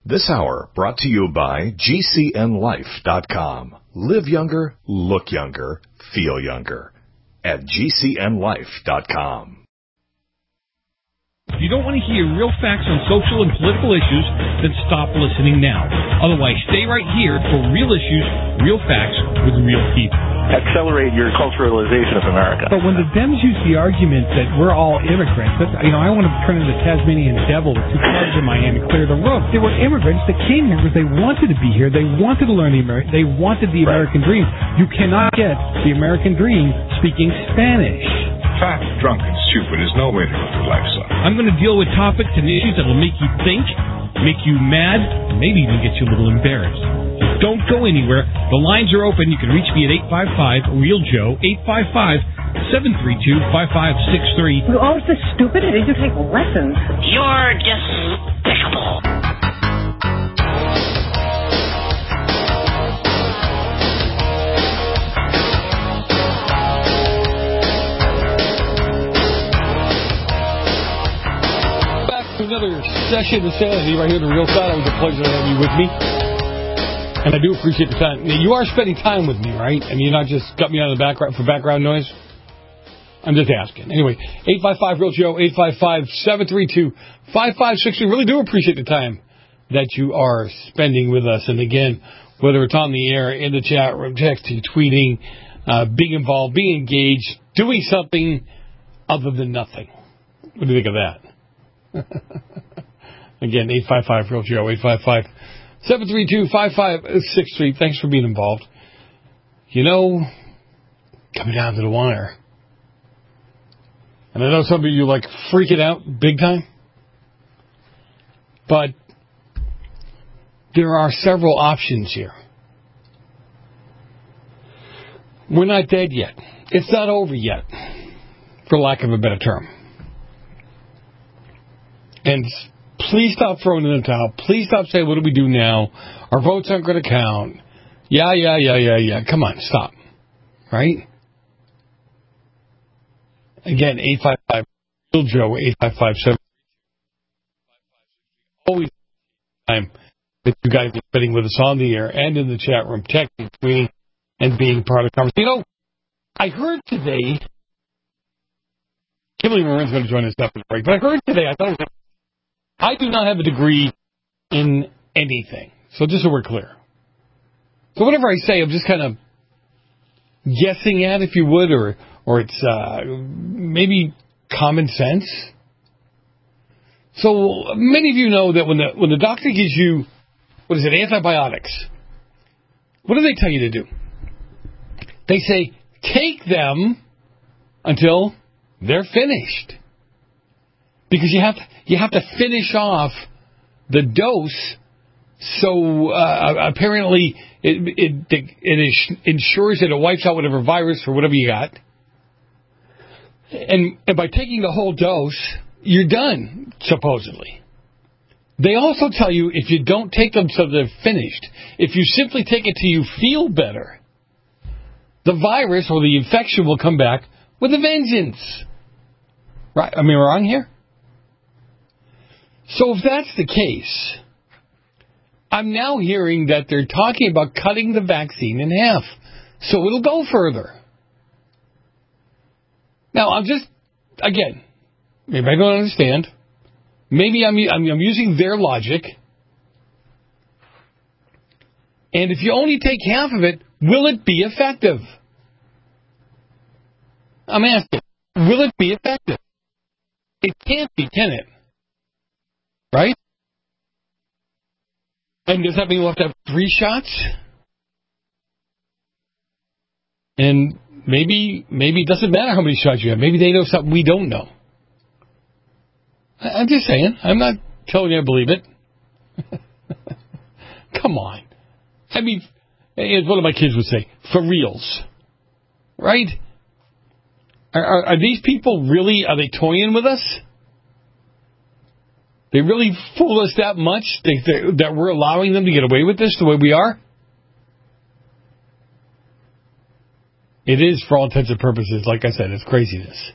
This hour brought to you by GCNLife.com. Live younger, look younger, feel younger. At GCNLife.com. If you don't want to hear real facts on social and political issues, then stop listening now. Otherwise, stay right here for real issues, real facts with real people. Accelerate your culturalization of America. But when the Dems use the argument that we're all immigrants, I want to turn into the Tasmanian devil with two clubs in my hand and clear the roof. They were immigrants that came here because they wanted to be here. They wanted to learn they wanted the American dream. You cannot get the American dream speaking Spanish. Fat, drunk, and stupid is no way to go through life, son. I'm going to deal with topics and issues that will make you think, make you mad, and maybe even get you a little embarrassed. So don't go anywhere. The lines are open. You can reach me at 855-REAL-JOE, 855-732-5563. You're always so stupid. I need to take lessons. You're despicable. Another session of sanity right here in the Real Side. It was a pleasure to have you with me. And I do appreciate the time. Now, you are spending time with me, right? And you're not just got me out of the background for background noise? I'm just asking. Anyway, 855-REAL-JOE, 855-732-5563. Really do appreciate the time that you are spending with us. And again, whether it's on the air, in the chat room, texting, tweeting, being involved, being engaged, doing something other than nothing. What do you think of that? Again, 855-REAL-JOE, 855-732-5563. Thanks for being involved. You know, coming down to the wire. And I know some of you like freaking out big time. But there are several options here. We're not dead yet. It's not over yet, for lack of a better term. And please stop throwing in the towel. Please stop saying, what do we do now? Our votes aren't going to count. Yeah. Come on, stop. Right? Again, 855-REAL-JOE, 855-732-5563. Always time that you guys are spending with us on the air and in the chat room, texting, tweeting, and being part of the conversation. You know, I heard today, Kimberly Moran's going to join us after the break, but I heard today, I thought it was I do not have a degree in anything. So just so we're clear. So whatever I say, I'm just kind of guessing at, if you would, or it's maybe common sense. So many of you know that when the doctor gives you, antibiotics, what do they tell you to do? They say, take them until they're finished. Because you have to finish off the dose, so apparently it ensures that it wipes out whatever virus or whatever you got. And by taking the whole dose, you're done, supposedly. They also tell you if you don't take them till they're finished, if you simply take it till you feel better, the virus or the infection will come back with a vengeance. Right? Am I wrong here? So if that's the case, I'm now hearing that they're talking about cutting the vaccine in half, so it'll go further. Now, I'm just, again, maybe I don't understand. Maybe I'm using their logic. And if you only take half of it, will it be effective? I'm asking, will it be effective? It can't be, can it? Right? And does that mean we'll have to have 3 shots? And maybe it doesn't matter how many shots you have. Maybe they know something we don't know. I'm just saying. I'm not telling you I believe it. Come on. I mean, as one of my kids would say, for reals. Right? Are these people really, are they toying with us? They really fool us that much that we're allowing them to get away with this the way we are? It is, for all intents and purposes, like I said, it's craziness.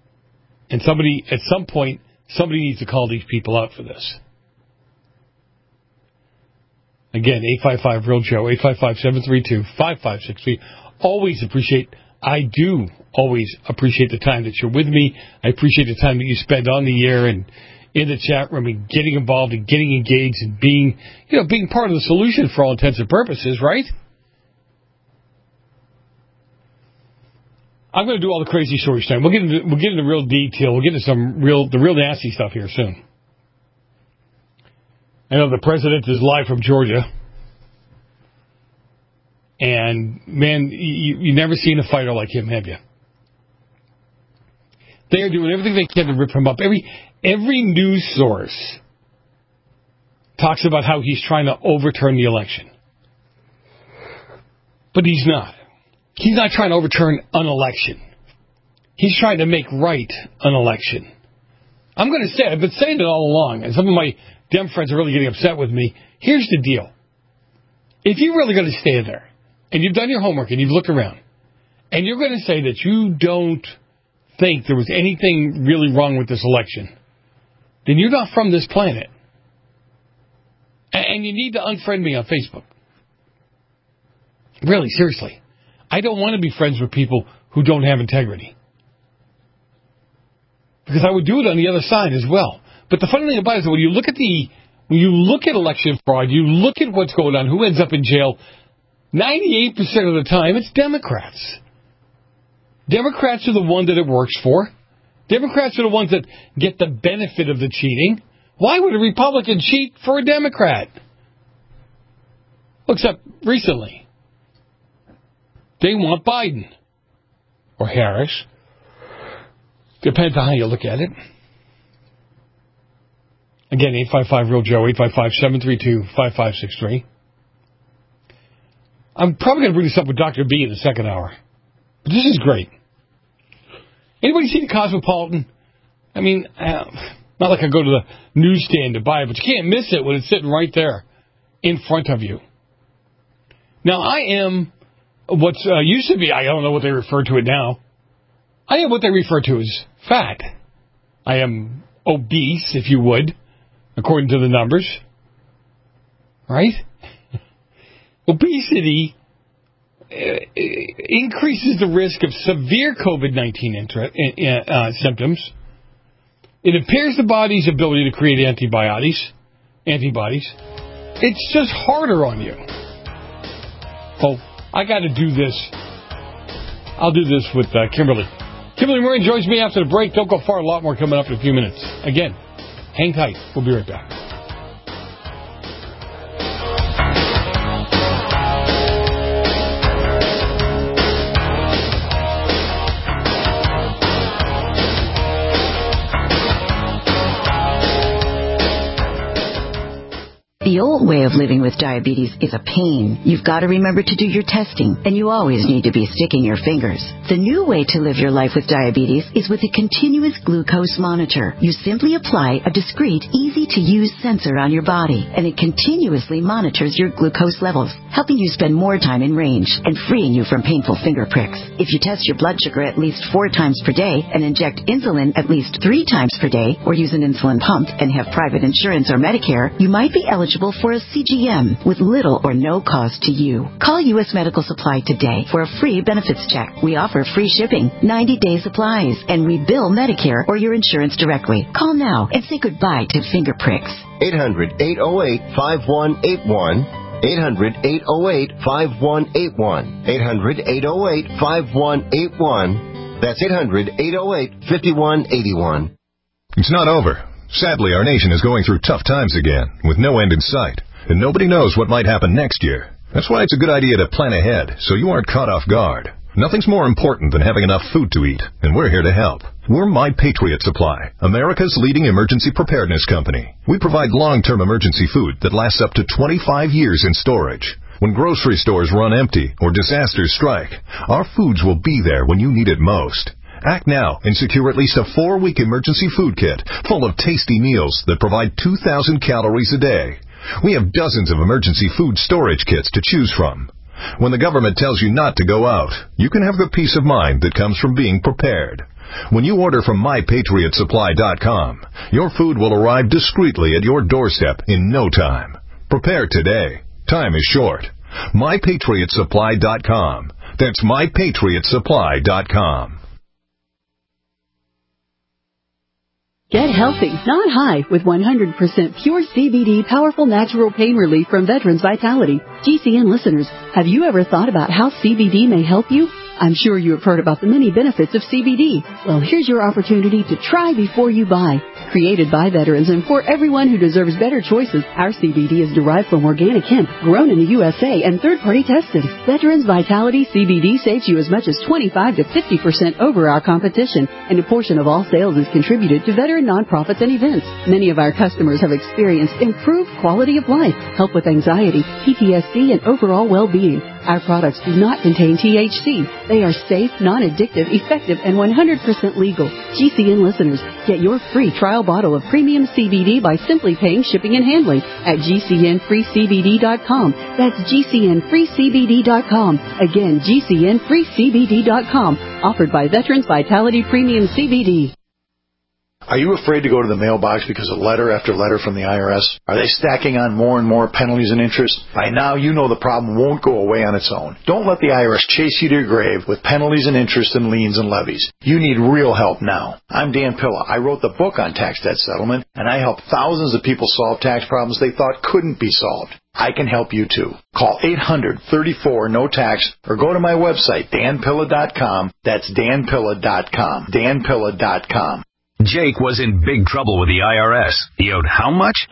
And at some point, somebody needs to call these people out for this. Again, 855-REAL-JOE, 855-732-5563. I do always appreciate the time that you're with me. I appreciate the time that you spend on the air and in the chat room and getting involved and getting engaged and being part of the solution for all intents and purposes, right? I'm going to do all the crazy stories tonight. We'll get into real detail. We'll get into the real nasty stuff here soon. I know the president is live from Georgia. And, man, you never seen a fighter like him, have you? They are doing everything they can to rip him up. Every news source talks about how he's trying to overturn the election. But he's not. He's not trying to overturn an election. He's trying to make right an election. I'm going to say, I've been saying it all along, and some of my Dem friends are really getting upset with me. Here's the deal. If you're really going to stay there, and you've done your homework, and you've looked around, and you're going to say that you don't think there was anything really wrong with this election, then you're not from this planet. And you need to unfriend me on Facebook. Really, seriously. I don't want to be friends with people who don't have integrity. Because I would do it on the other side as well. But the funny thing about it is that when you look at election fraud, you look at what's going on, who ends up in jail, 98% of the time it's Democrats. Democrats are the one that it works for. Democrats are the ones that get the benefit of the cheating. Why would a Republican cheat for a Democrat? Except recently. They want Biden. Or Harris. Depends on how you look at it. Again, 855-REAL-JOE, 855-732-5563. I'm probably going to bring this up with Dr. B in the second hour. But this is great. Anybody see the Cosmopolitan? I mean, not like I go to the newsstand to buy it, but you can't miss it when it's sitting right there in front of you. Now, I am what's used to be, I don't know what they refer to it now. I am what they refer to as fat. I am obese, if you would, according to the numbers. Right? Obesity increases the risk of severe COVID-19 symptoms. It impairs the body's ability to create antibodies. It's just harder on you. Oh, I got to do this. I'll do this with Kimberly. Kimberly Murray joins me after the break. Don't go far. A lot more coming up in a few minutes. Again, hang tight. We'll be right back. The old way of living with diabetes is a pain. You've got to remember to do your testing, and you always need to be sticking your fingers. The new way to live your life with diabetes is with a continuous glucose monitor. You simply apply a discreet, easy-to-use sensor on your body, and it continuously monitors your glucose levels, helping you spend more time in range and freeing you from painful finger pricks. If you test your blood sugar at least 4 times per day and inject insulin at least 3 times per day, or use an insulin pump and have private insurance or Medicare, you might be eligible for a CGM with little or no cost to you. Call U.S. Medical Supply today for a free benefits check. We offer free shipping, 90-day supplies, and we bill Medicare or your insurance directly. Call now and say goodbye to finger pricks. 800-808-5181. 800-808-5181. 800-808-5181. That's 800-808-5181. It's not over. Sadly, our nation is going through tough times again, with no end in sight, and nobody knows what might happen next year. That's why it's a good idea to plan ahead, so you aren't caught off guard. Nothing's more important than having enough food to eat, and we're here to help. We're My Patriot Supply, America's leading emergency preparedness company. We provide long-term emergency food that lasts up to 25 years in storage. When grocery stores run empty or disasters strike, our foods will be there when you need it most. Act now and secure at least a 4-week emergency food kit full of tasty meals that provide 2,000 calories a day. We have dozens of emergency food storage kits to choose from. When the government tells you not to go out, you can have the peace of mind that comes from being prepared. When you order from MyPatriotSupply.com, your food will arrive discreetly at your doorstep in no time. Prepare today. Time is short. MyPatriotSupply.com. That's MyPatriotSupply.com. Get healthy, not high, with 100% pure CBD powerful natural pain relief from Veterans Vitality. GCN listeners, have you ever thought about how CBD may help you? I'm sure you have heard about the many benefits of CBD. Well, here's your opportunity to try before you buy. Created by veterans and for everyone who deserves better choices, our CBD is derived from organic hemp, grown in the USA, and third-party tested. Veterans Vitality CBD saves you as much as 25 to 50% over our competition, and a portion of all sales is contributed to veteran nonprofits and events. Many of our customers have experienced improved quality of life, help with anxiety, PTSD, and overall well-being. Our products do not contain THC. They are safe, non-addictive, effective, and 100% legal. GCN listeners, get your free trial bottle of premium CBD by simply paying shipping and handling at GCNFreeCBD.com. That's GCNFreeCBD.com. Again, GCNFreeCBD.com. Offered by Veterans Vitality Premium CBD. Are you afraid to go to the mailbox because of letter after letter from the IRS? Are they stacking on more and more penalties and interest? By now, you know the problem won't go away on its own. Don't let the IRS chase you to your grave with penalties and interest and liens and levies. You need real help now. I'm Dan Pilla. I wrote the book on tax debt settlement, and I help thousands of people solve tax problems they thought couldn't be solved. I can help you too. Call 800-34-NO-TAX or go to my website, danpilla.com. That's danpilla.com. danpilla.com. Jake was in big trouble with the IRS. He owed how much?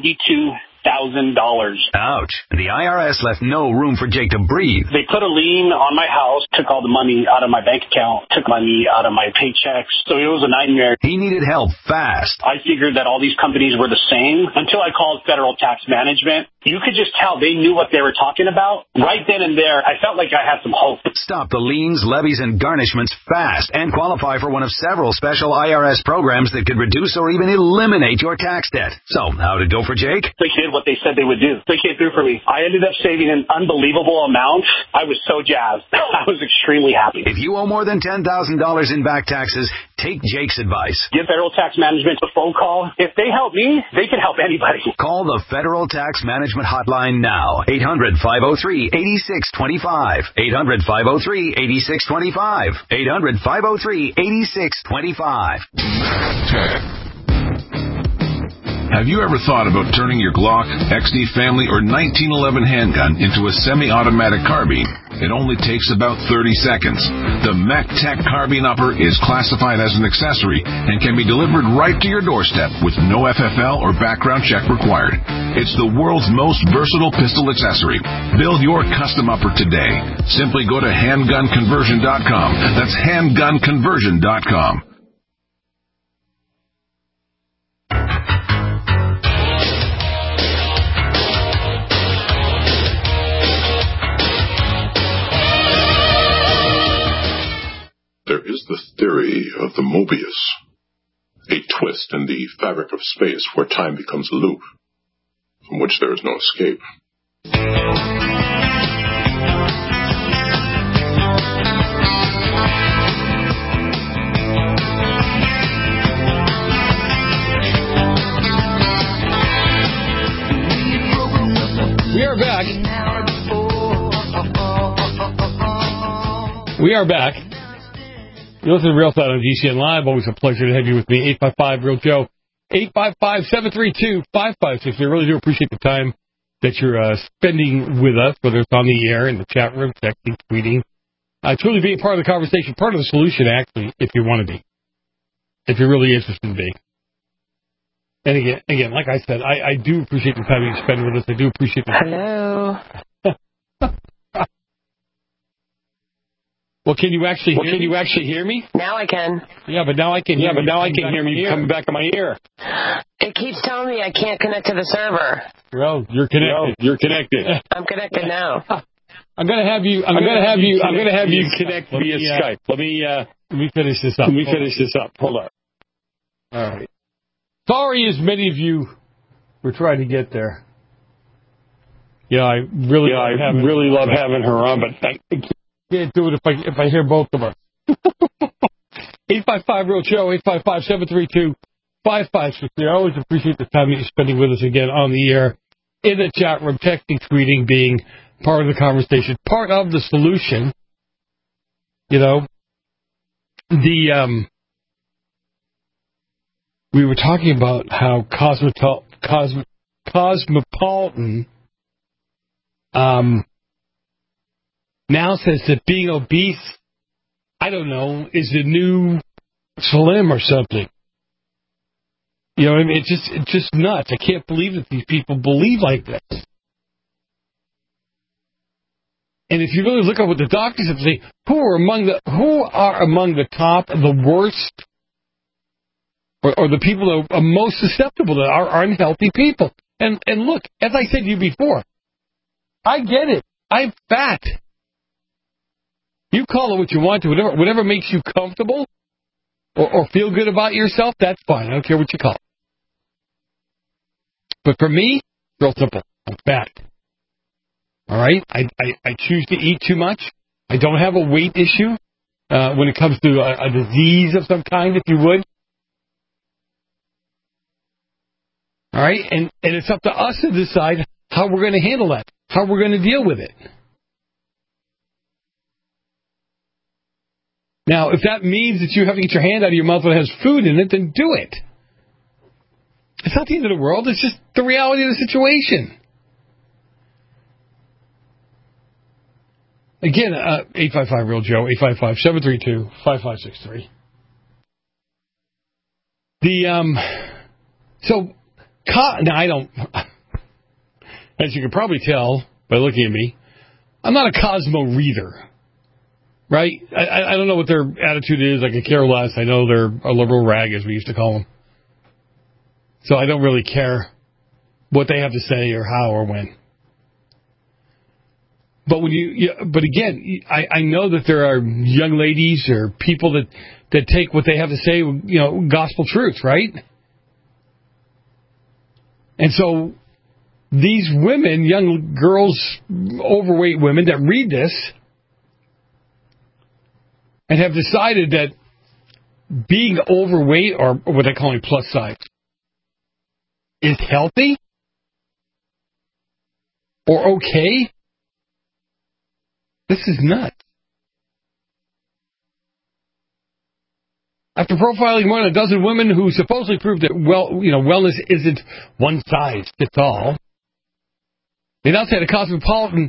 $92,000. Ouch. The IRS left no room for Jake to breathe. They put a lien on my house, took all the money out of my bank account, took money out of my paychecks. So it was a nightmare. He needed help fast. I figured that all these companies were the same until I called Federal Tax Management. You could just tell they knew what they were talking about. Right then and there, I felt like I had some hope. Stop the liens, levies, and garnishments fast and qualify for one of several special IRS programs that could reduce or even eliminate your tax debt. So, how'd it go for Jake? They did what they said they would do. They came through for me. I ended up saving an unbelievable amount. I was so jazzed. I was extremely happy. If you owe more than $10,000 in back taxes, take Jake's advice. Give Federal Tax Management a phone call. If they help me, they can help anybody. Call the Federal Tax Management hotline now. 800-503-8625. 800-503-8625. 800-503-8625. Have you ever thought about turning your Glock, XD Family, or 1911 handgun into a semi-automatic carbine? It only takes about 30 seconds. The MacTech Carbine Upper is classified as an accessory and can be delivered right to your doorstep with no FFL or background check required. It's the world's most versatile pistol accessory. Build your custom upper today. Simply go to handgunconversion.com. That's handgunconversion.com. There is the theory of the Mobius, a twist in the fabric of space where time becomes a loop, from which there is no escape. We are back. We are back. You're listening to Real Side on GCN Live. Always a pleasure to have you with me. 855-REAL-JOE. 855-732-5560. I really do appreciate the time that you're spending with us, whether it's on the air, in the chat room, texting, tweeting. Truly being part of the conversation, part of the solution, actually, if you want to be. If you're really interested in being. And again, like I said, I do appreciate the time you spend with us. I do appreciate the time. Hello. Well, can you actually hear me? Now I can. Yeah, but now I can hear me coming back in my ear. It keeps telling me I can't connect to the server. Well, you're connected. I'm connected now. I'm gonna have you connect via Skype. Let me finish this up. Hold on. All right. Sorry, as many of you were trying to get there. Yeah, I really love having her on, but I can't do it if I hear both of us. 855-REAL-JOE, 855-732-5560. I always appreciate the time that you're spending with us again on the air. in the chat room, texting, tweeting, being part of the conversation, part of the solution. You know, we were talking about how Cosmopolitan now says that being obese, I don't know, is the new slim or something. You know what I mean? It's just nuts. I can't believe that these people believe like this. And if you really look at what the doctors have to say, who are among the top, the worst, or the people that are most susceptible that are unhealthy people. And look, as I said to you before, I get it. I'm fat. You call it what you want to, whatever makes you comfortable or feel good about yourself, that's fine. I don't care what you call it. But for me, real simple. I'm fat. All right? I choose to eat too much. I don't have a weight issue when it comes to a disease of some kind, if you would. All right? And it's up to us to decide how we're going to handle that, how we're going to deal with it. Now, if that means that you have to get your hand out of your mouth when it has food in it, then do it. It's not the end of the world. It's just the reality of the situation. Again, 855-REAL-JOE, 855-732-5563. Now I don't, as you can probably tell by looking at me, I'm not a Cosmo reader. Right? I don't know what their attitude is. I could care less. I know they're a liberal rag, as we used to call them. So I don't really care what they have to say or how or when. But but again, I know that there are young ladies or people that take what they have to say, you know, gospel truth, right? And so these women, young girls, overweight women that read this, and have decided that being overweight, or what they call plus size, is healthy or okay. This is nuts. After profiling more than a dozen women who supposedly proved that wellness isn't one size fits all, they now say the Cosmopolitan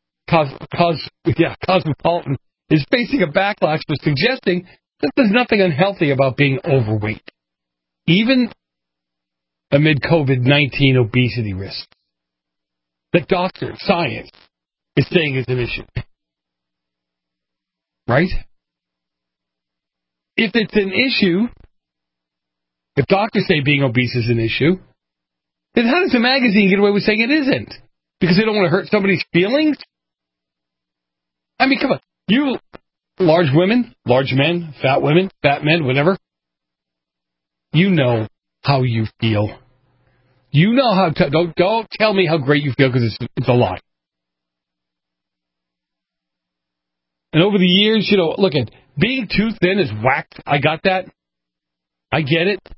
is facing a backlash for suggesting that there's nothing unhealthy about being overweight, even amid COVID-19 obesity risks. The doctor, science, is saying it's an issue. Right? If it's an issue, if doctors say being obese is an issue, then how does the magazine get away with saying it isn't? Because they don't want to hurt somebody's feelings? I mean, come on. You large women, large men, fat women, fat men, whatever, you know how you feel. You know how to, don't tell me how great you feel, because it's a lie. And over the years, look at being too thin is whack. I got that. I get it.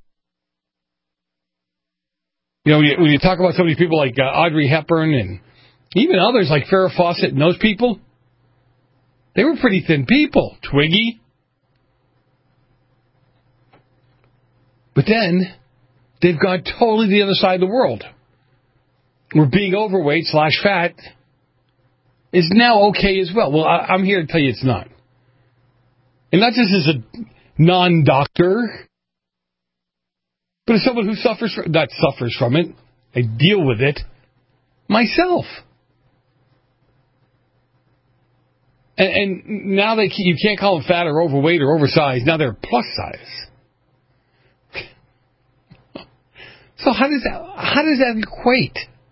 When you talk about some of these people like Audrey Hepburn and even others like Farrah Fawcett and those people, they were pretty thin people. Twiggy. But then they've gone totally the other side of the world, where being overweight / fat is now okay as well. Well, I'm here to tell you it's not. And not just as a non-doctor, but as someone who suffers from it, I deal with it myself. And now you can't call them fat or overweight or oversized. Now they're plus size. So how does that equate?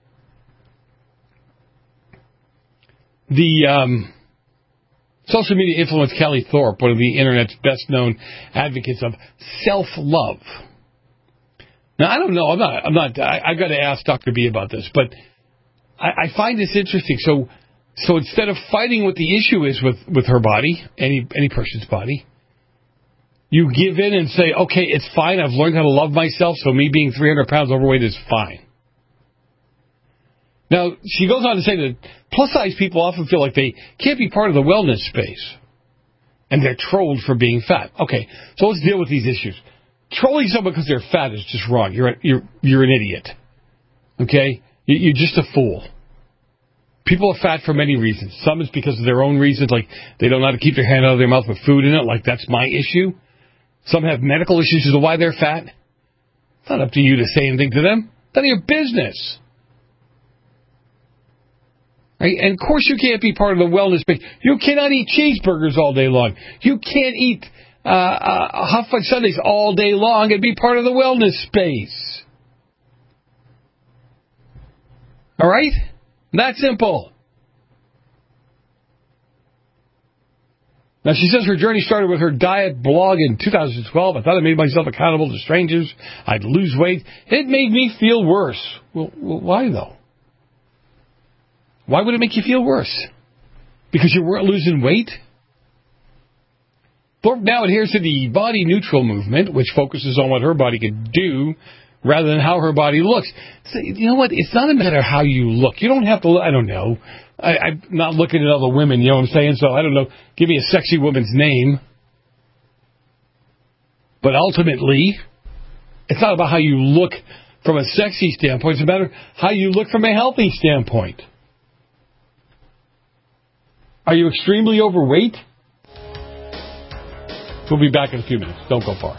The social media influencer Kelly Thorpe, one of the internet's best-known advocates of self-love. Now, I don't know. I'm not. I've got to ask Dr. B about this, but I find this interesting. So instead of fighting what the issue is with her body, any person's body, you give in and say, okay, it's fine. I've learned how to love myself, so me being 300 pounds overweight is fine. Now, she goes on to say that plus-size people often feel like they can't be part of the wellness space, and they're trolled for being fat. Okay, so let's deal with these issues. Trolling someone because they're fat is just wrong. You're an idiot. Okay? You're just a fool. People are fat for many reasons. Some is because of their own reasons, like they don't know how to keep their hand out of their mouth with food in it, like that's my issue. Some have medical issues as to why they're fat. It's not up to you to say anything to them. None of your business. Right? And of course you can't be part of the wellness space. You cannot eat cheeseburgers all day long. You can't eat hot fudge sundaes all day long and be part of the wellness space. All right? That simple. Now, she says her journey started with her diet blog in 2012. I thought I made myself accountable to strangers. I'd lose weight. It made me feel worse. Well, why, though? Why would it make you feel worse? Because you weren't losing weight? Thorpe now adheres to the body neutral movement, which focuses on what her body can do rather than how her body looks. So, you know what? It's not a matter of how you look. You don't have to look. I don't know. I'm not looking at other women, you know what I'm saying? So, I don't know. Give me a sexy woman's name. But ultimately, it's not about how you look from a sexy standpoint. It's a matter of how you look from a healthy standpoint. Are you extremely overweight? We'll be back in a few minutes. Don't go far.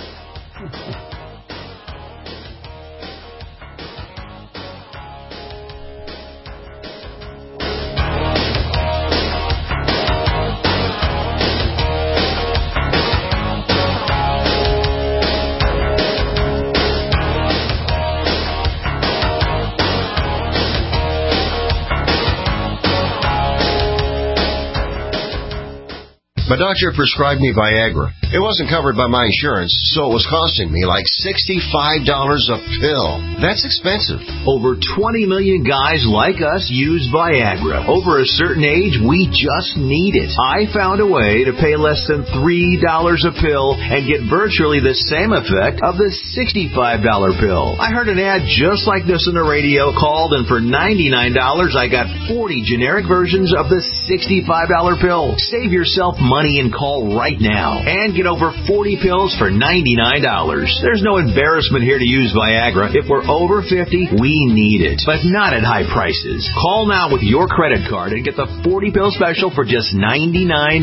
My doctor prescribed me Viagra. It wasn't covered by my insurance, so it was costing me like $65 a pill. That's expensive. Over 20 million guys like us use Viagra. Over a certain age, we just need it. I found a way to pay less than $3 a pill and get virtually the same effect of the $65 pill. I heard an ad just like this on the radio, called, and for $99, I got 40 generic versions of the $65 pill. Save yourself money and call right now and get over 40 pills for $99. There's no embarrassment here to use Viagra. If we're over 50, we need it, but not at high prices. Call now with your credit card and get the 40 pill special for just $99.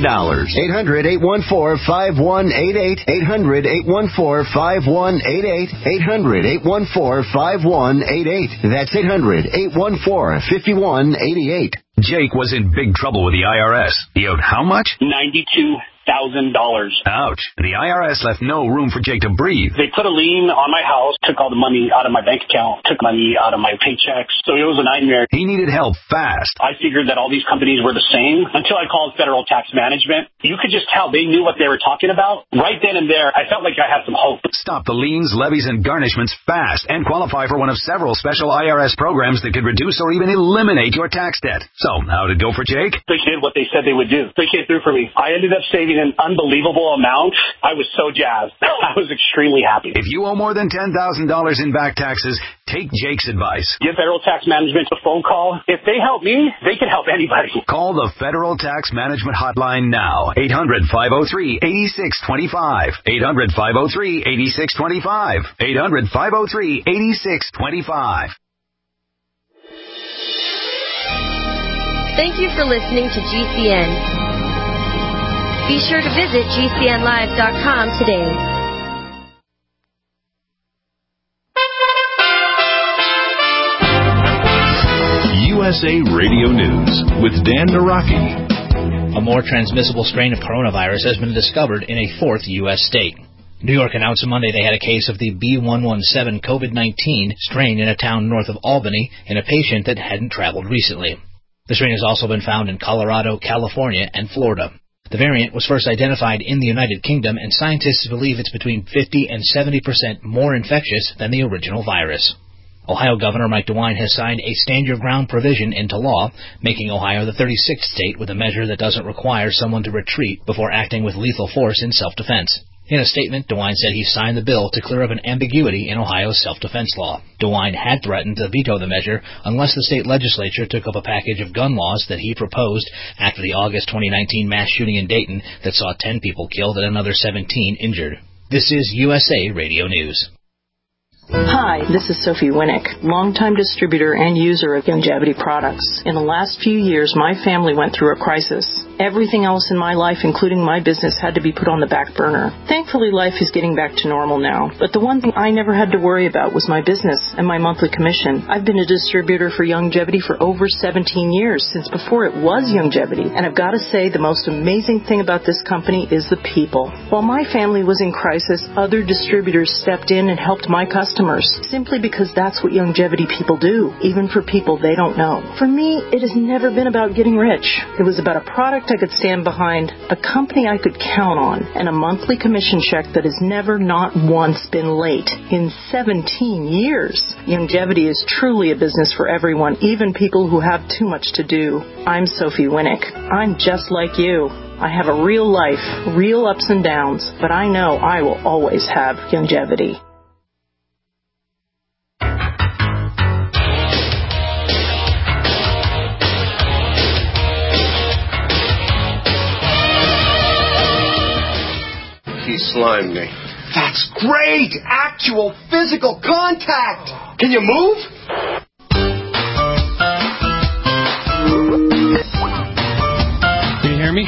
800-814-5188. 800-814-5188. 800-814-5188. That's 800-814-5188. Jake was in big trouble with the IRS. He owed how much? $92,000. Ouch. The IRS left no room for Jake to breathe. They put a lien on my house, took all the money out of my bank account, took money out of my paychecks. So it was a nightmare. He needed help fast. I figured that all these companies were the same until I called Federal Tax Management. You could just tell they knew what they were talking about. Right then and there, I felt like I had some hope. Stop the liens, levies, and garnishments fast and qualify for one of several special IRS programs that could reduce or even eliminate your tax debt. So, how'd it go for Jake? They did what they said they would do. They came through for me. I ended up saving an unbelievable amount. I was so jazzed. I was extremely happy. If you owe more than $10,000 in back taxes, take Jake's advice. Give Federal Tax Management a phone call. If they help me, they can help anybody. Call the Federal Tax Management Hotline now. 800-503-8625. 800-503-8625. 800-503-8625. Thank you for listening to GCN. Be sure to visit GCNlive.com today. USA Radio News with Dan Naraki. A more transmissible strain of coronavirus has been discovered in a fourth U.S. state. New York announced Monday they had a case of the B117 COVID-19 strain in a town north of Albany in a patient that hadn't traveled recently. The strain has also been found in Colorado, California, and Florida. The variant was first identified in the United Kingdom, and scientists believe it's between 50 and 70% more infectious than the original virus. Ohio Governor Mike DeWine has signed a stand-your-ground provision into law, making Ohio the 36th state with a measure that doesn't require someone to retreat before acting with lethal force in self-defense. In a statement, DeWine said he signed the bill to clear up an ambiguity in Ohio's self-defense law. DeWine had threatened to veto the measure unless the state legislature took up a package of gun laws that he proposed after the August 2019 mass shooting in Dayton that saw 10 people killed and another 17 injured. This is USA Radio News. Hi, this is Sophie Winnick, longtime distributor and user of Youngevity products. In the last few years, my family went through a crisis. Everything else in my life, including my business, had to be put on the back burner. Thankfully, life is getting back to normal now. But the one thing I never had to worry about was my business and my monthly commission. I've been a distributor for Youngevity for over 17 years, since before it was Youngevity. And I've got to say, the most amazing thing about this company is the people. While my family was in crisis, other distributors stepped in and helped my customers, simply because that's what Youngevity people do, even for people they don't know. For me, it has never been about getting rich. It was about a product I could stand behind, a company I could count on, and a monthly commission check that has never, not once, been late in 17 years. Youngevity is truly a business for everyone, even people who have too much to do. I'm Sophie Winnick. I'm just like you. I have a real life, real ups and downs, but I know I will always have Youngevity. He slimed me. That's great! Actual physical contact! Can you move? Can you hear me?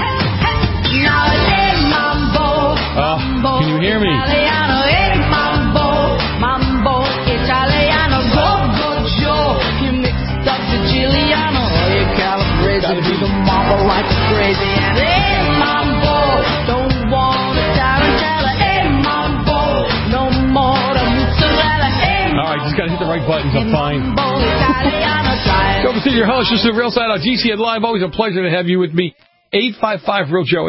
Can you hear me? Gotta be the mambo like crazy and mambo. Don't want to die and tell her, mambo. No more the mozzarella. Alright, just gotta hit the right buttons. I'm fine. Go to your host, this is the Real Side on GCN Live. Always a pleasure to have you with me. 855-REAL-JOE,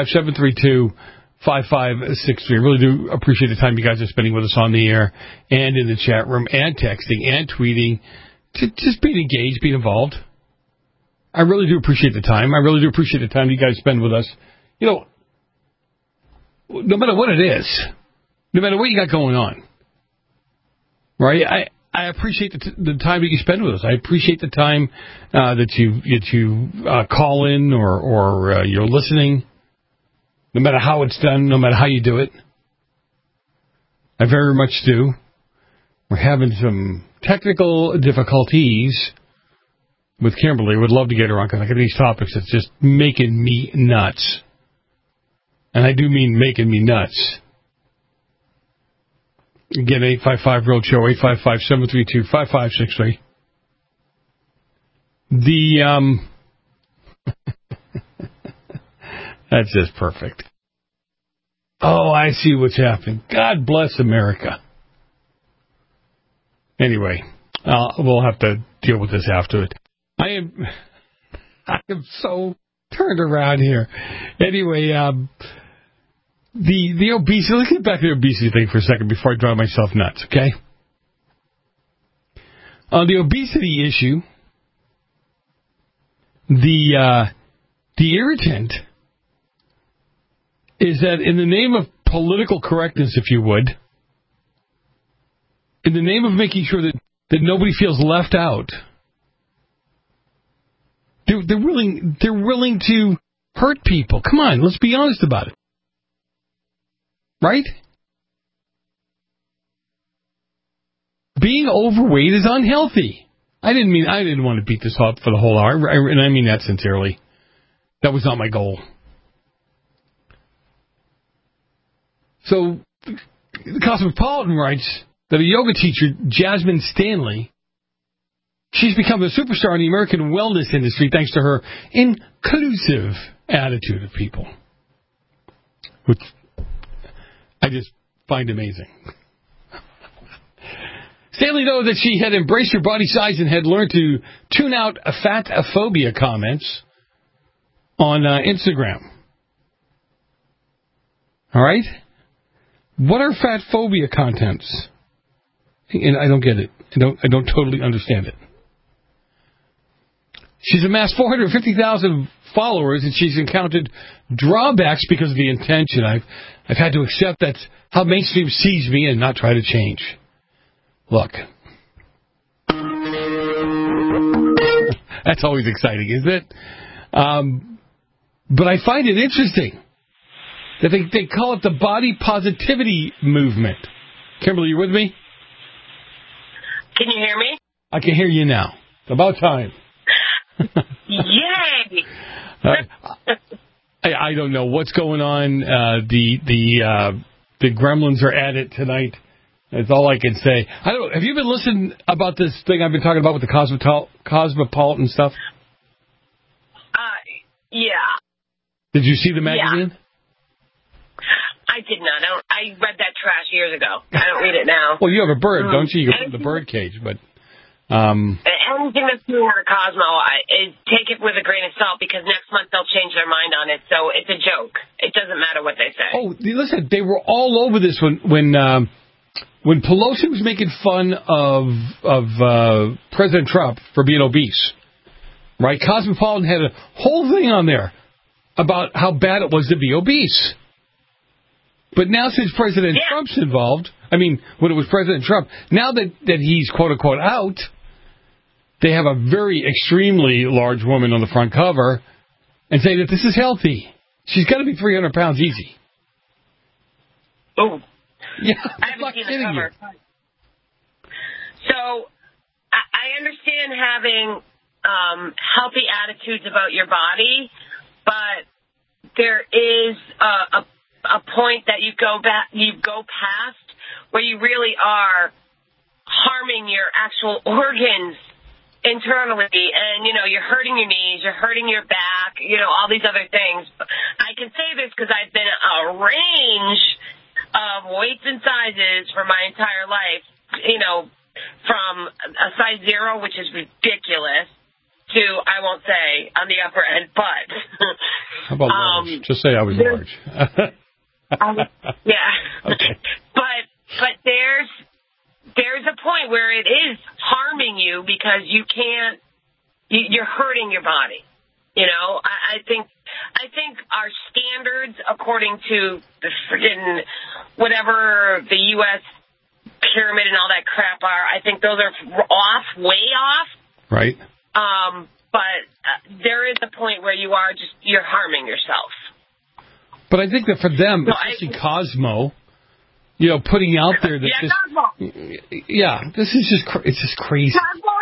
855-732-5563. Really do appreciate the time you guys are spending with us on the air and in the chat room and texting and tweeting. Just being engaged, being involved. I really do appreciate the time. I really do appreciate the time you guys spend with us. You know, no matter what it is, no matter what you got going on, right? I appreciate the time that you spend with us. I appreciate the time that you call in or you're listening, no matter how it's done, no matter how you do it. I very much do. We're having some technical difficulties with Kimberly. Would love to get her on because I got these topics that's just making me nuts. And I do mean making me nuts. Again, 855-REAL-JOE, 855-732-5563. That's just perfect. Oh, I see what's happening. God bless America. Anyway, we'll have to deal with this after it. I am so turned around here. Anyway, the obesity. Let's get back to the obesity thing for a second before I drive myself nuts, okay? On the obesity issue, the irritant is that in the name of political correctness, if you would, in the name of making sure that nobody feels left out, they're willing to hurt people. Come on, let's be honest about it. Right? Being overweight is unhealthy. I didn't want to beat this up for the whole hour, and I mean that sincerely. That was not my goal. So, the Cosmopolitan writes that a yoga teacher, Jasmine Stanley, she's become a superstar in the American wellness industry thanks to her inclusive attitude of people, which I just find amazing. Stanley knows that she had embraced her body size and had learned to tune out fat phobia comments on Instagram. All right? What are fat phobia contents? And I don't get it. I don't totally understand it. She's amassed 450,000 followers, and she's encountered drawbacks because of the intention. I've had to accept that's how mainstream sees me and not try to change. Look. That's always exciting, isn't it? But I find it interesting that they call it the body positivity movement. Kimberly, you with me? Can you hear me? I can hear you now. About time. Yay! I don't know what's going on. The gremlins are at it tonight. That's all I can say. I don't know. Have you been listening about this thing I've been talking about with the Cosmopolitan stuff? Yeah. Did you see the magazine? Yeah. I did not. I read that trash years ago. I don't read it now. Well, you have a bird, don't you? You can put it in the bird cage, but... anything that's coming out of Cosmo, take it with a grain of salt, because next month they'll change their mind on it. So it's a joke. It doesn't matter what they say. Oh, listen, they were all over this when Pelosi was making fun of President Trump for being obese. Right? Cosmopolitan had a whole thing on there about how bad it was to be obese. But now since President Trump's involved, when it was President Trump, now that he's quote-unquote out, they have a very extremely large woman on the front cover and say that this is healthy. She's got to be 300 pounds easy. Oh. Yeah, I haven't seen the cover. So, I understand having healthy attitudes about your body, but there is a point that you go past where you really are harming your actual organs internally, and you're hurting your knees, you're hurting your back, all these other things. I can say this because I've been a range of weights and sizes for my entire life, from a size 0, which is ridiculous, to, I won't say, on the upper end, but... How about large? Just say I was large. Yeah. Okay. But there's a point where it is harming you because you're hurting your body. I think our standards, according to the friggin' whatever the U.S. pyramid and all that crap are, I think those are way off. Right. But there is a point where you're harming yourself. But I think that for them, especially Cosmo, putting out there that this is just crazy.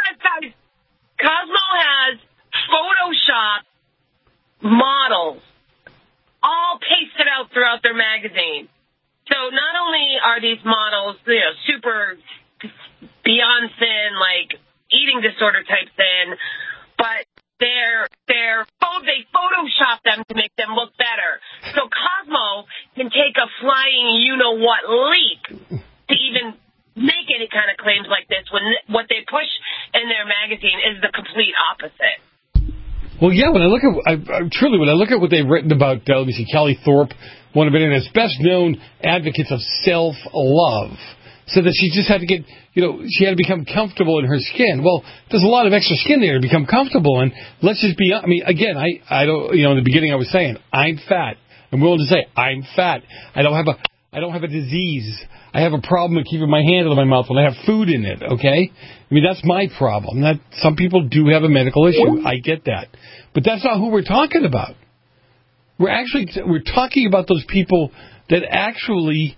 Cosmo has Photoshop models all pasted out throughout their magazine. So not only are these models, super beyond thin, like eating disorder type thin, but they Photoshop them to make them look better. So Cosmo can take a flying you-know-what leap to even make any kind of claims like this when what they push in their magazine is the complete opposite. Well, yeah, when I look at what they've written about, Kelly Thorpe, one of Internet's best-known advocates of self-love, said that she just had to get, she had to become comfortable in her skin. Well, there's a lot of extra skin there to become comfortable, and let's just be, again, I don't, in the beginning I was saying, I'm fat. I'm willing to say, I'm fat. I don't have a disease. I have a problem with keeping my hand in my mouth when I have food in it, okay? That's my problem. Some people do have a medical issue. I get that. But that's not who we're talking about. We're talking about those people that actually...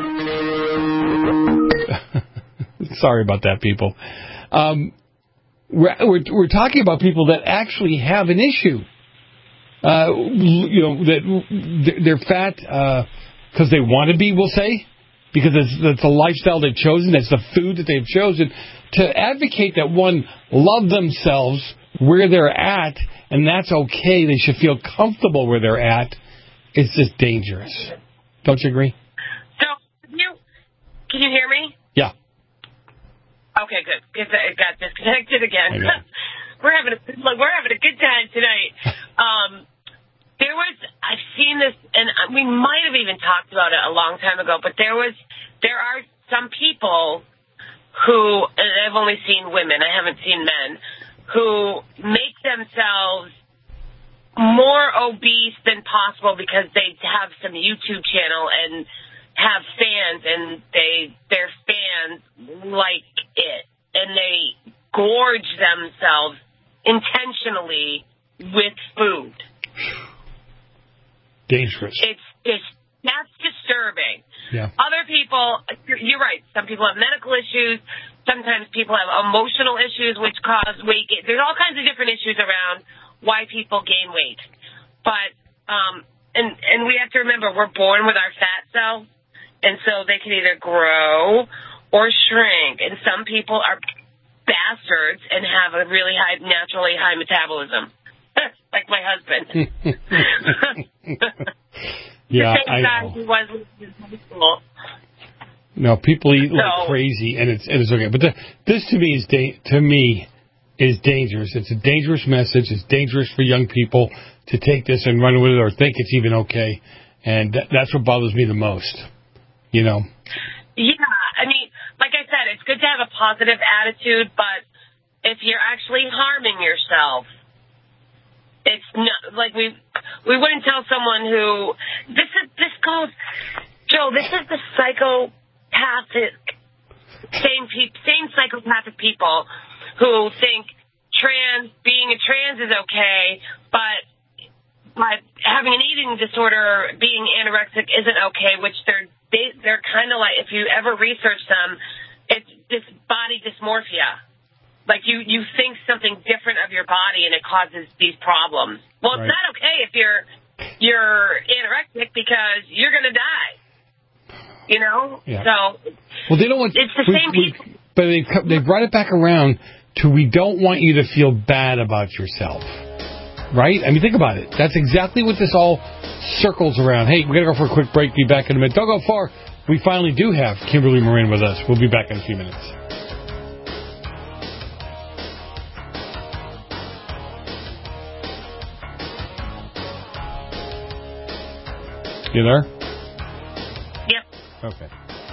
Sorry about that, people. We're talking about people that actually have an issue. That they're fat because they want to be, we'll say, because that's the lifestyle they've chosen, that's the food that they've chosen. To advocate that one love themselves where they're at, and that's okay, they should feel comfortable where they're at, it's just dangerous. Don't you agree? So, can you hear me? Yeah. Okay, good. It got disconnected again. We're having a good time tonight. I've seen this, and we might have even talked about it a long time ago, but there are some people who, and I've only seen women, I haven't seen men, who make themselves more obese than possible because they have some YouTube channel and have fans, and their fans like it, and they gorge themselves intentionally with food. Dangerous. That's disturbing. Yeah. Other people, you're right, some people have medical issues. Sometimes people have emotional issues which cause weight gain. There's all kinds of different issues around why people gain weight. But, and we have to remember, we're born with our fat cells, and so they can either grow or shrink. And some people are bastards and have a really naturally high metabolism. Like my husband. Yeah, the same guy who was in high school. No, people eat like crazy, and it's okay. But this to me is dangerous. It's a dangerous message. It's dangerous for young people to take this and run with it or think it's even okay. And that's what bothers me the most. You know. Yeah, I mean, like I said, it's good to have a positive attitude, but if you're actually harming yourself, it's not like we wouldn't tell someone who this goes, Joe. This is the psychopathic same psychopathic people who think being a trans is okay, but having an eating disorder, being anorexic isn't okay, which they're kind of like, if you ever research them, it's this body dysmorphia. Like you think something different of your body and it causes these problems. Well, It's not okay if you're anorexic because you're going to die. You know? Yeah. So well, they don't want. It's the same people. But they brought it back around to we don't want you to feel bad about yourself. Right? I mean, think about it. That's exactly what this all circles around. Hey, we got to go for a quick break. Be back in a minute. Don't go far. We finally do have Kimberly Moran with us. We'll be back in a few minutes. You there? Yep. Okay.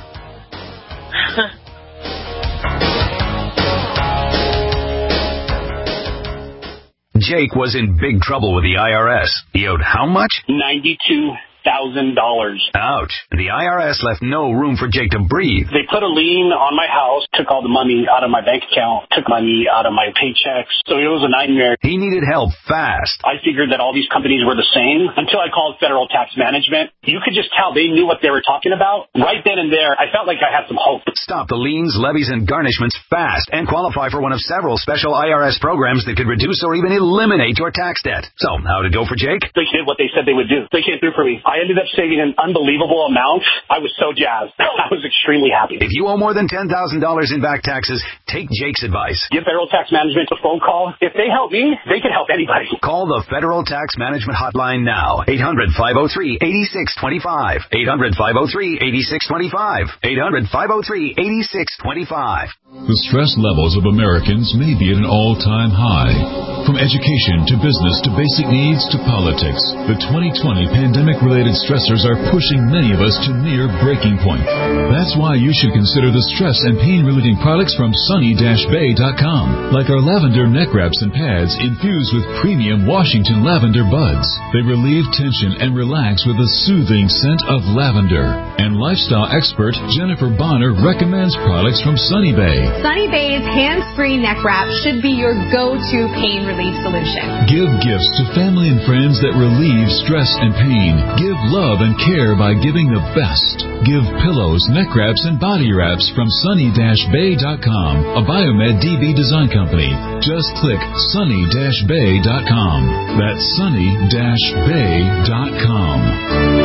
Jake was in big trouble with the IRS. He owed how much? $92,000. Ouch. The IRS left no room for Jake to breathe. They put a lien on my house, took all the money out of my bank account, took money out of my paychecks. So it was a nightmare. He needed help fast. I figured that all these companies were the same until I called Federal Tax Management. You could just tell they knew what they were talking about. Right then and there, I felt like I had some hope. Stop the liens, levies, and garnishments fast and qualify for one of several special IRS programs that could reduce or even eliminate your tax debt. So, how'd it go for Jake? They did what they said they would do. They came through for me. I ended up saving an unbelievable amount. I was so jazzed. I was extremely happy. If you owe more than $10,000 in back taxes, take Jake's advice. Give Federal Tax Management a phone call. If they help me, they can help anybody. Call the Federal Tax Management Hotline now. 800-503-8625. 800-503-8625. 800-503-8625. The stress levels of Americans may be at an all-time high. From education to business to basic needs to politics, the 2020 pandemic-related stressors are pushing many of us to near breaking point. That's why you should consider the stress and pain-relieving products from sunny-bay.com, like our lavender neck wraps and pads infused with premium Washington lavender buds. They relieve tension and relax with a soothing scent of lavender. And lifestyle expert Jennifer Bonner recommends products from Sunny Bay. Sunny Bay's hands-free neck wrap should be your go-to pain relief solution. Give gifts to family and friends that relieve stress and pain. Give love and care by giving the best. Give pillows, neck wraps, and body wraps from sunny-bay.com, a Biomed DB design company. Just click sunny-bay.com. That's sunny-bay.com.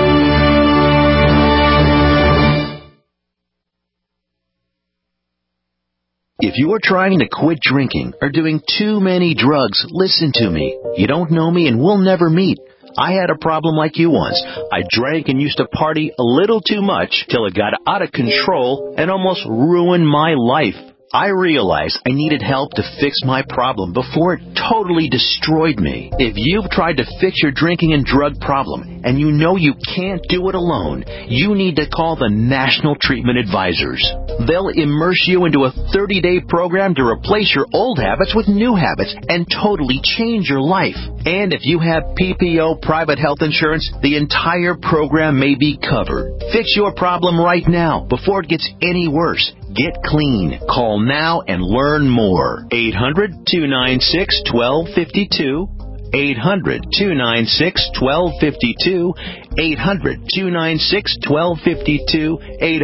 If you are trying to quit drinking or doing too many drugs, listen to me. You don't know me and we'll never meet. I had a problem like you once. I drank and used to party a little too much till it got out of control and almost ruined my life. I realized I needed help to fix my problem before it totally destroyed me. If you've tried to fix your drinking and drug problem and you know you can't do it alone, you need to call the National Treatment Advisors. They'll immerse you into a 30-day program to replace your old habits with new habits and totally change your life. And if you have PPO private health insurance, the entire program may be covered. Fix your problem right now before it gets any worse. Get clean. Call now and learn more. 800-296-1252. 800-296-1252. 800-296-1252.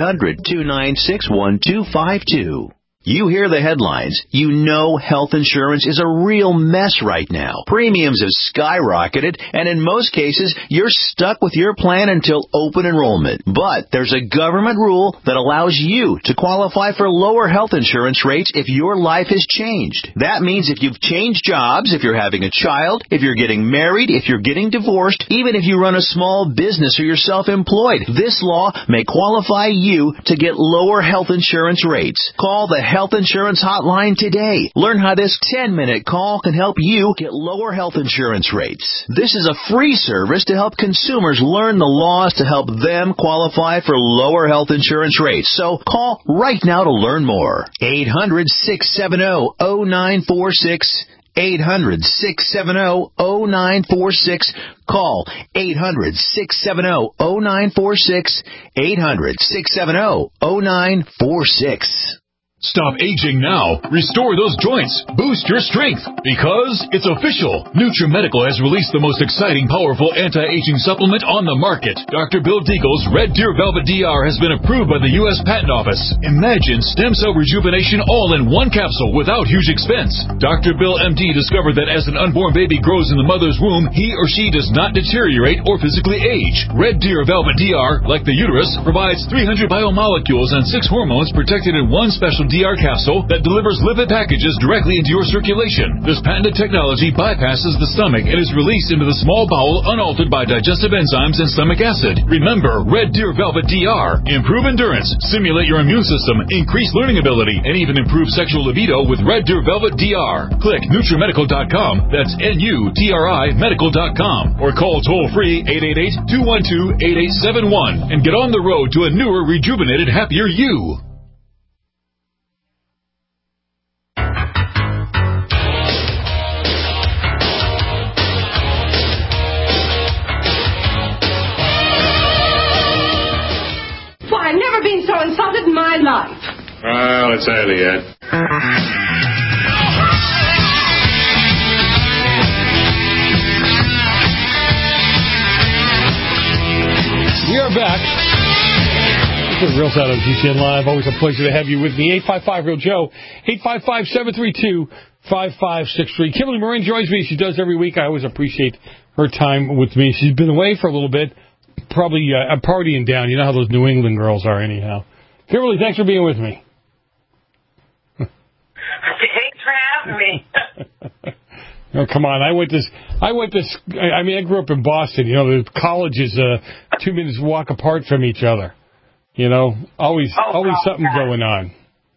800-296-1252. You hear the headlines. You know health insurance is a real mess right now. Premiums have skyrocketed, and in most cases, you're stuck with your plan until open enrollment. But there's a government rule that allows you to qualify for lower health insurance rates if your life has changed. That means if you've changed jobs, if you're having a child, if you're getting married, if you're getting divorced, even if you run a small business or you're self-employed, this law may qualify you to get lower health insurance rates. Call the Health Insurance Hotline today. Learn how this 10-minute call can help you get lower health insurance rates. This is a free service to help consumers learn the laws to help them qualify for lower health insurance rates. So call right now to learn more. 800-670-0946. 800-670-0946. Call 800-670-0946. 800-670-0946. Stop aging now. Restore those joints. Boost your strength. Because it's official. NutriMedical has released the most exciting, powerful anti-aging supplement on the market. Dr. Bill Deagle's Red Deer Velvet DR has been approved by the U.S. Patent Office. Imagine stem cell rejuvenation all in one capsule without huge expense. Dr. Bill MD discovered that as an unborn baby grows in the mother's womb, he or she does not deteriorate or physically age. Red Deer Velvet DR, like the uterus, provides 300 biomolecules and 6 hormones protected in one special DR capsule that delivers lipid packages directly into your circulation. This patented technology bypasses the stomach and is released into the small bowel unaltered by digestive enzymes and stomach acid. Remember, Red Deer Velvet DR. Improve endurance, stimulate your immune system, increase learning ability, and even improve sexual libido with Red Deer Velvet DR. Click NutriMedical.com. That's NUTRI Medical.com. Or call toll-free 888-212-8871 and get on the road to a newer, rejuvenated, happier you. I've never been so insulted in my life. Well, it's early yet. We are back. This is Real Sound on GCN Live. Always a pleasure to have you with me. 855-REAL-JOE. 855-732-5563. Kimberly Moran joins me. She does every week. I always appreciate her time with me. She's been away for a little bit. Probably partying down. You know how those New England girls are anyhow. Kimberly, thanks for being with me. Thanks for having me. Oh, come on. I grew up in Boston. You know, the college is 2 minutes walk apart from each other. You know, always something going on.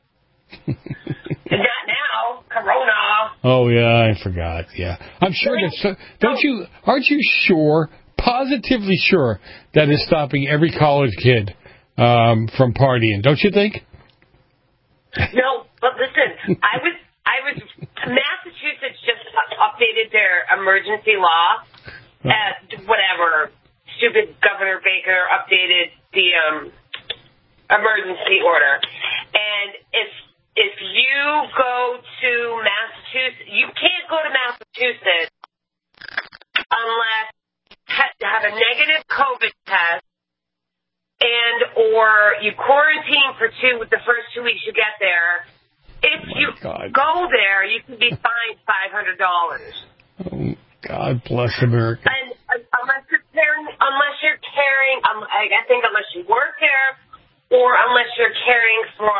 Not now. Corona. Oh, yeah, I forgot. Yeah. I'm sure aren't you sure, positively sure, that is stopping every college kid from partying, don't you think? No, but listen, I was Massachusetts just updated their emergency law. Whatever, stupid Governor Baker updated the emergency order, and if you go to Massachusetts, you can't go to Massachusetts unless you have a negative COVID test and or you quarantine for the first 2 weeks you get there. If you go there, you can be fined $500. Oh, God bless America. And unless you're caring, I think unless you work there or unless you're caring for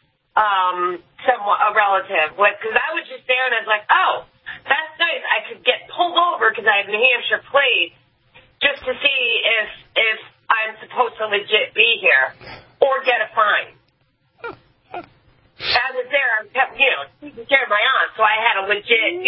a relative. Because I was just there and I was like, oh, that's nice. I could get pulled over because I have New Hampshire plates just to see if I'm supposed to legit be here or get a fine. I was there. I kept, taking care of my aunt, so I had a legit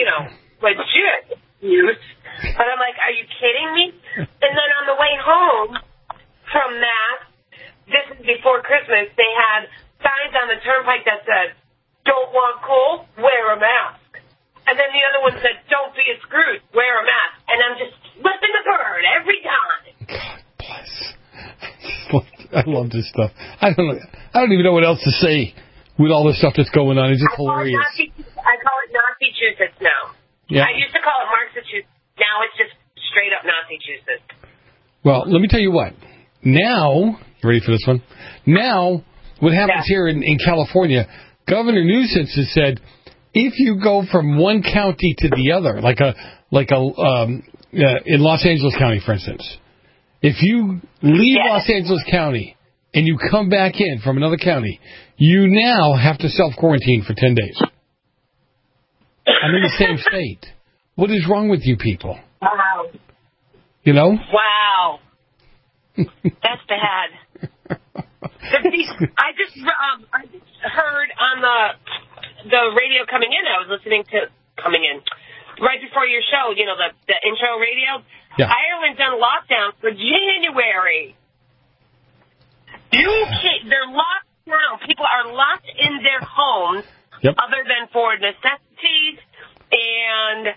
use. But I'm like, are you kidding me? And then on the way home from that, this is before Christmas, they had signs on the turnpike that said, "Don't want cold? Wear a mask." And then the other one said, "Don't be a Scrooge, wear a mask." And I'm just flipping the bird every time. God bless. I love this stuff. I don't even know what else to say with all this stuff that's going on. It's just hilarious. I call it Nazi-chusetts now. Yeah. I used to call it Marxachusetts. Now it's just straight up Nazi-chusetts. Well, let me tell you what. Now, you ready for this one? Now, what happens here in California, Governor Newsom has said, if you go from one county to the other, in Los Angeles County, for instance, if you leave Los Angeles County and you come back in from another county, you now have to self-quarantine for 10 days. I'm in the same state. What is wrong with you people? Wow. You know? Wow. That's bad. I just heard on the radio coming in. I was listening to right before your show. The intro radio. Yeah. Ireland's on lockdown for January. They're locked down. People are locked in their homes, other than for necessities, and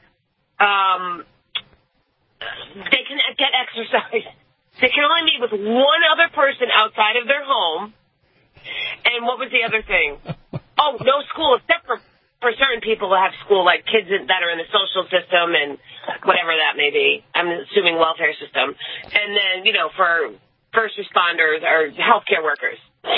they can get exercise. They can only meet with one other person outside of their home. And what was the other thing? Oh, no school, except for certain people who have school, like kids that are in the social system and whatever that may be. I'm assuming welfare system. And then, for first responders or healthcare workers.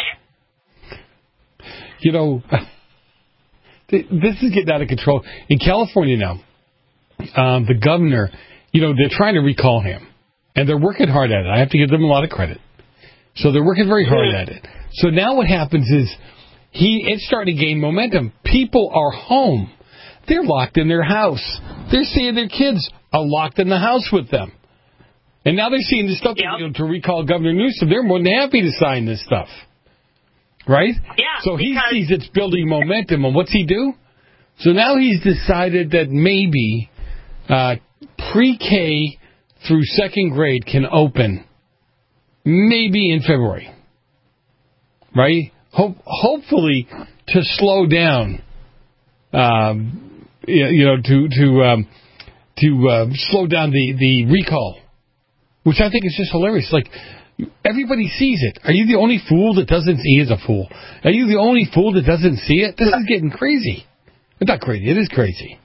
This is getting out of control. In California now, the governor, they're trying to recall him. And they're working hard at it. I have to give them a lot of credit. So they're working very hard at it. So now what happens is it's starting to gain momentum. People are home. They're locked in their house. They're seeing their kids are locked in the house with them. And now they're seeing this stuff to recall Governor Newsom. They're more than happy to sign this stuff. Right? Yeah. So he sees it's building momentum. And what's he do? So now he's decided that maybe pre-K through second grade can open maybe in February, right? Hopefully to slow down, to slow down the recall, which I think is just hilarious. Like, everybody sees it. Are you the only fool that doesn't see? He is a fool. Are you the only fool that doesn't see it? This is getting crazy. It's not crazy. It is crazy.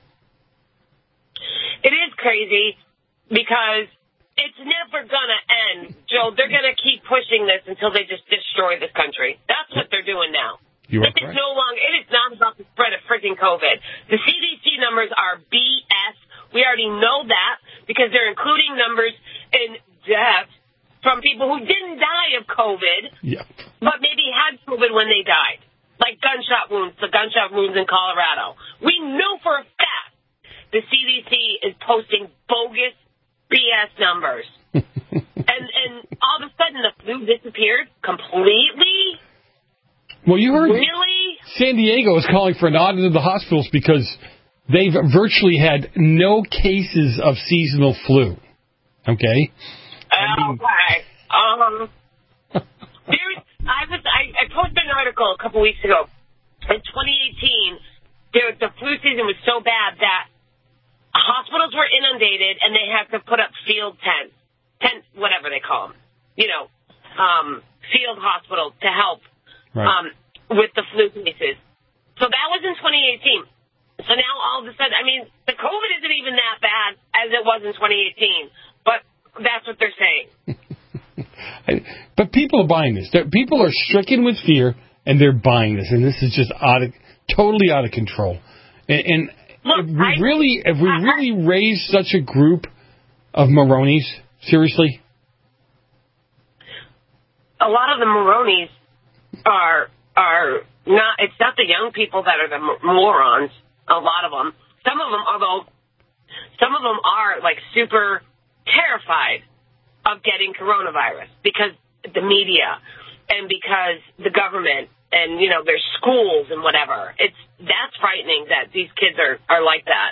It is crazy. Because it's never going to end, Joe. They're going to keep pushing this until they just destroy this country. That's what they're doing now. It is not about the spread of freaking COVID. The CDC numbers are BS. We already know that because they're including numbers in death from people who didn't die of COVID, but maybe had COVID when they died. Like the gunshot wounds in Colorado. We know for a fact the CDC is posting bogus BS numbers. and all of a sudden the flu disappeared completely? Well, you heard really? San Diego is calling for an audit of the hospitals because they've virtually had no cases of seasonal flu. Okay? I posted an article a couple weeks ago. In 2018, the flu season was so bad that hospitals were inundated, and they had to put up field tents, whatever they call them, field hospitals to help with the flu cases. So that was in 2018. So now all of a sudden, the COVID isn't even that bad as it was in 2018, but that's what they're saying. But people are buying this. People are stricken with fear, and they're buying this, and this is just totally out of control. And look, if we really raise such a group of Maronis, seriously? A lot of the Maronis are not, it's not the young people that are the morons, a lot of them. Some of them are like super terrified of getting coronavirus because the media and because the government and there's schools and whatever. That's frightening that these kids are like that.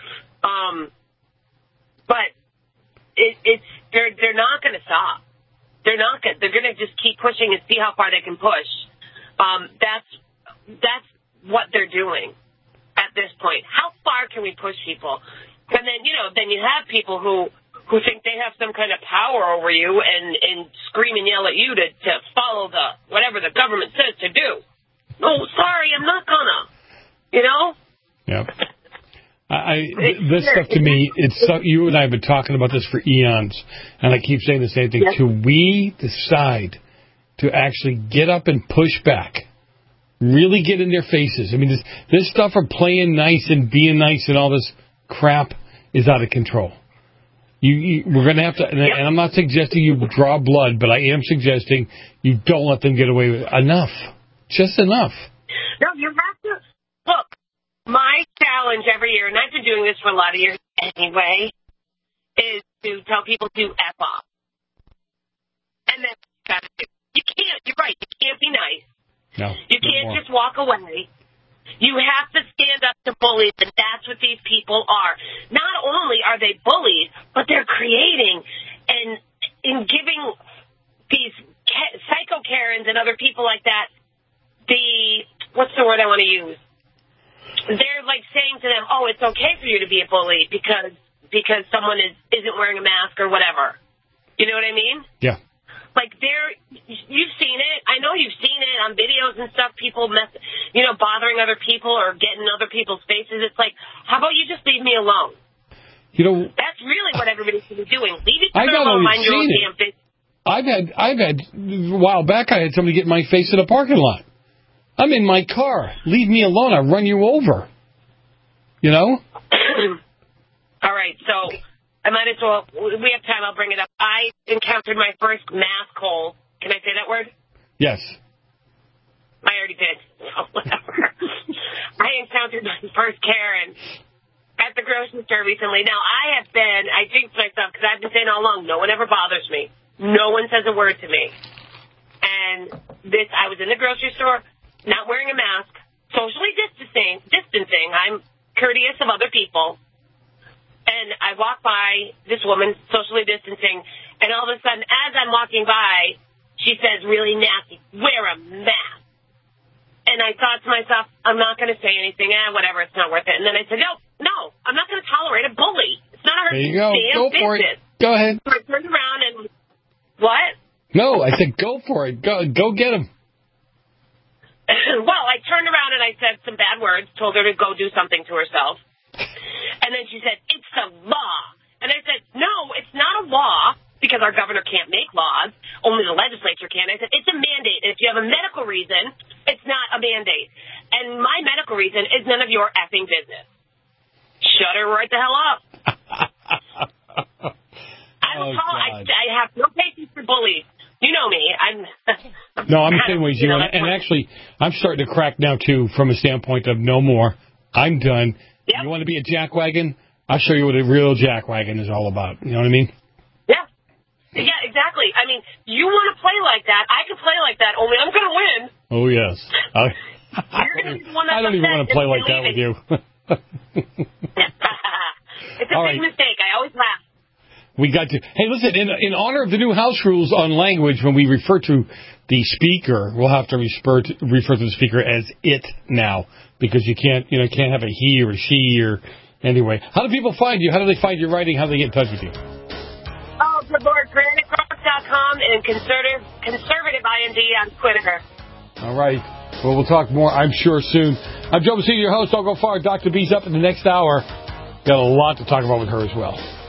But they're not going to stop. They're going to just keep pushing and see how far they can push. That's what they're doing at this point. How far can we push people? And then you have people who think they have some kind of power over you and scream and yell at you to follow whatever the government says to do. No, sorry, I'm not gonna. Yeah. This stuff to me, you and I have been talking about this for eons, and I keep saying the same thing. Till we decide to actually get up and push back, really get in their faces. I mean, this stuff of playing nice and being nice and all this crap is out of control. We're going to have to, and I'm not suggesting you draw blood, but I am suggesting you don't let them get away with it. Enough. Just enough. No, you have to. Look, my challenge every year, and I've been doing this for a lot of years anyway, is to tell people to F off. And then you can't, you're right, you can't be nice. No. You can't just walk away. You have to stand up to bullies, and that's what these people are. Not only are they bullies, but they're creating and in giving these psycho Karens and other people like that what's the word I want to use? They're like saying to them, oh, it's okay for you to be a bully because someone isn't wearing a mask or whatever. You know what I mean? Yeah. Like you've seen it. I know you've seen it on videos and stuff. People bothering other people or getting in other people's faces. It's like, how about you just leave me alone? That's really what everybody should be doing. Leave each other alone. Mind your own damn business. I've had a while back. I had somebody get in my face in a parking lot. I'm in my car. Leave me alone. I'll run you over. All right, so I might as well. We have time. I'll bring it up. I encountered my first mask hole. Can I say that word? Yes. I already did. Whatever. I encountered my first Karen at the grocery store recently. Now, I jinxed myself because I've been saying all along, no one ever bothers me. No one says a word to me. And I was in the grocery store, not wearing a mask, socially distancing. I'm courteous of other people. And I walk by this woman, socially distancing, and all of a sudden, as I'm walking by, she says really nasty, wear a mask. And I thought to myself, I'm not going to say anything. Whatever, it's not worth it. And then I said, no, I'm not going to tolerate a bully. It's not her damn business. Go for it. Go ahead. So I turned around and, what? No, I said go for it. Go get him. Well, I turned around and I said some bad words, told her to go do something to herself. And then she said, it's the law. And I said, no, it's not a law because our governor can't make laws. Only the legislature can. I said, it's a mandate. And if you have a medical reason, it's not a mandate. And my medical reason is none of your effing business. Shut her right the hell up. I have no patience for bullies. You know me. No, I'm the same way as you. And actually, I'm starting to crack now, too, from a standpoint of no more. I'm done. Yep. You want to be a jackwagon? I'll show you what a real jackwagon is all about. You know what I mean? Yeah. Yeah, exactly. I mean, you want to play like that. I can play like that, only I'm going to win. Oh, yes. You're going to be the one that's I don't even want to play like that with you. It's a big mistake. I always laugh. We got to. Hey, listen, in honor of the new House rules on language, when we refer to the speaker, we'll have to refer to the speaker as it now, because you can't have a he or a she or anyway. How do people find you? How do they find your writing? How do they get in touch with you? Oh, good Lord, GraniteCross.com and conservative IND on Twitter. All right. Well, we'll talk more, I'm sure, soon. I'm Joe Messina, your host. Don't go far. Dr. B's up in the next hour. Got a lot to talk about with her as well.